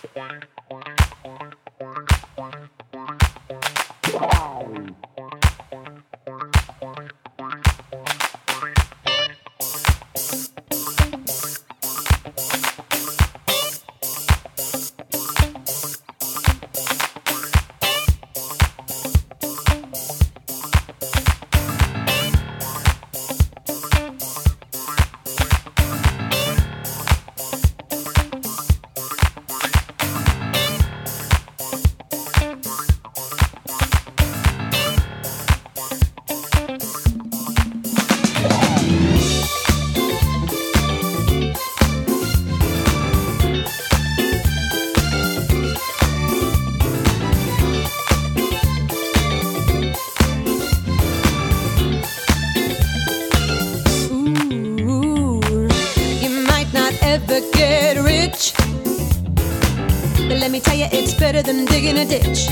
Get rich, but let me tell you, it's better than digging a ditch.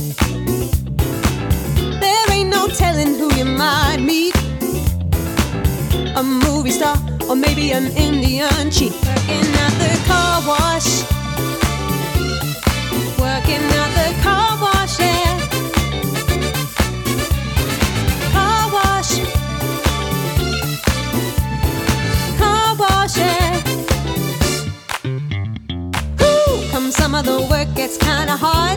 There ain't no telling who you might meet, a movie star or maybe an Indian chief. Working at the car wash, working at the car wash, yeah. Car wash, car wash, yeah. Some of the work gets kinda hard.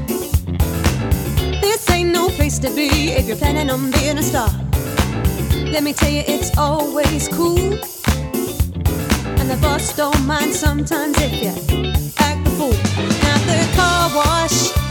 This ain't no place to be if you're planning on being a star. Let me tell you, it's always cool, and the boss don't mind sometimes if you act the fool. At the car wash,